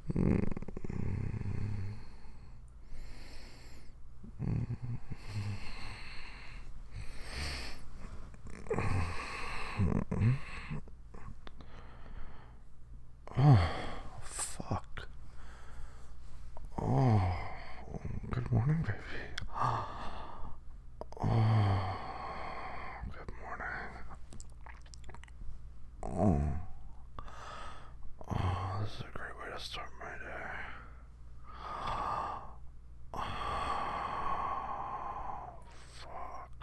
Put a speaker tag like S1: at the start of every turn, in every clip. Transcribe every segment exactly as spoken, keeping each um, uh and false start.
S1: Mm. Oh, fuck. Oh, good morning, baby. Oh, good morning. Oh, oh, this is a great way to start my day. Oh, fuck.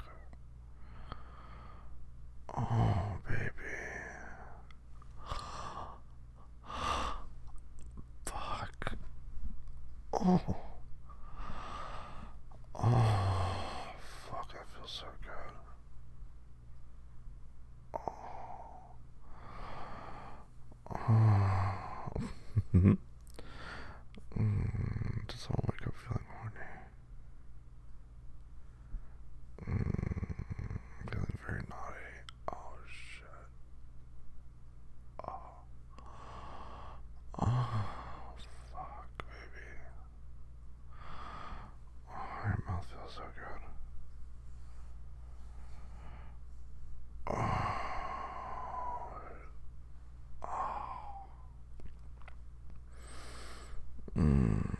S1: Oh, baby. Fuck. Oh. Oh, fuck, that feels so good. Oh. mm, does all wake up feeling horny? Mm, feeling very naughty. Oh, shit. Oh. Oh, fuck, baby. Oh, your mouth feels so good. Oh. Oh. Mm.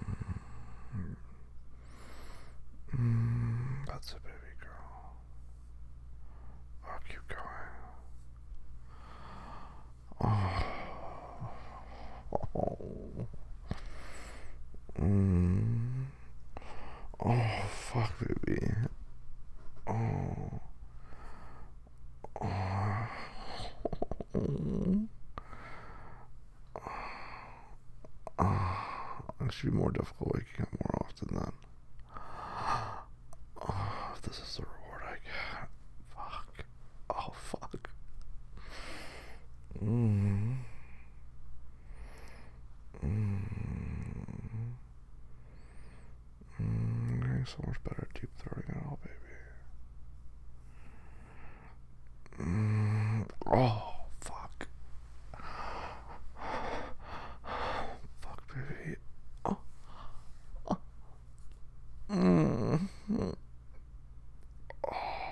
S1: Mm, that's a baby girl. I'll keep going. Oh. Oh. Mm. Oh, fuck, baby. Oh. Oh. Oh. It should be more difficult waking up more often then. Oh, if this is the reward I get. Fuck. Oh, fuck. Mm. Mm. Mm. I'm getting so much better at deep throating it all, baby. Mm. Oh, fuck. Fuck, baby. Oh. Oh. Mm. Oh.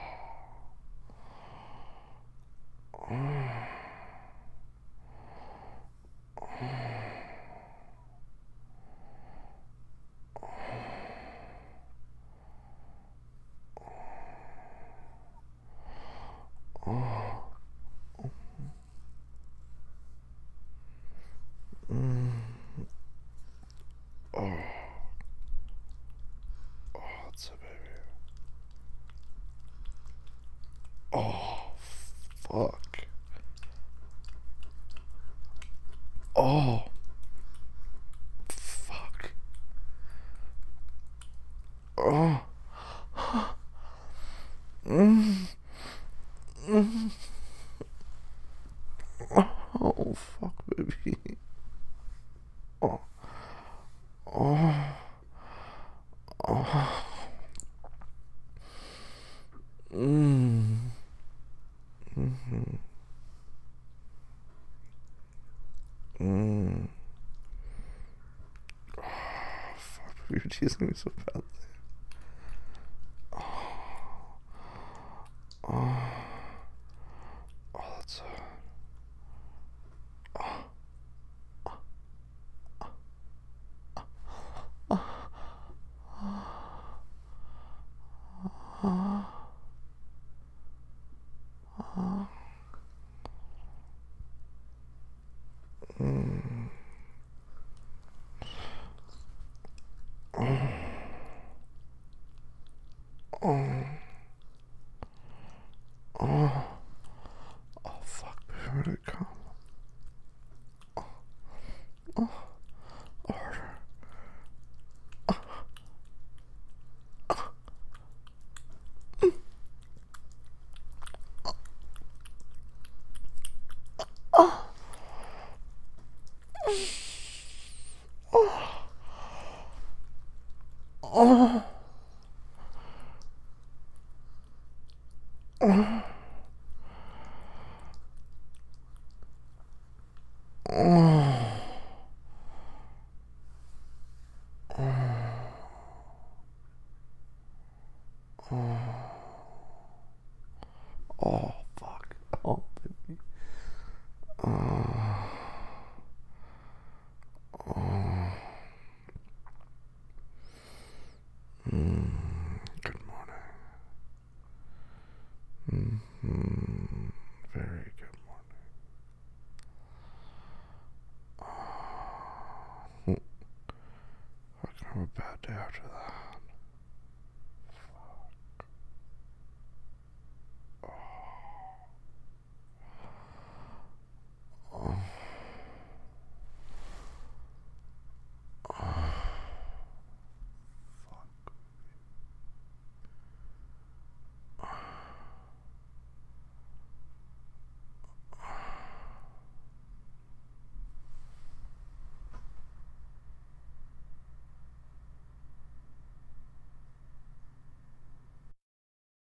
S1: Oh. Oh. Mm. Oh. Oh, that's a baby. Oh, fuck. Oh, fuck. Oh. Mm. Mm. Oh, fuck, baby. Oh. Oh. Oh. Mm. Mm-hmm. Mm. Oh, fuck, you're teasing me so badly. Oh. Oh, that's a... Mm. Oh. Oh. Oh. Oh, fuck, baby, where did it come? Oh. Harder. Oh. Oh. Oh. Oh. Oh. have a bad day after that.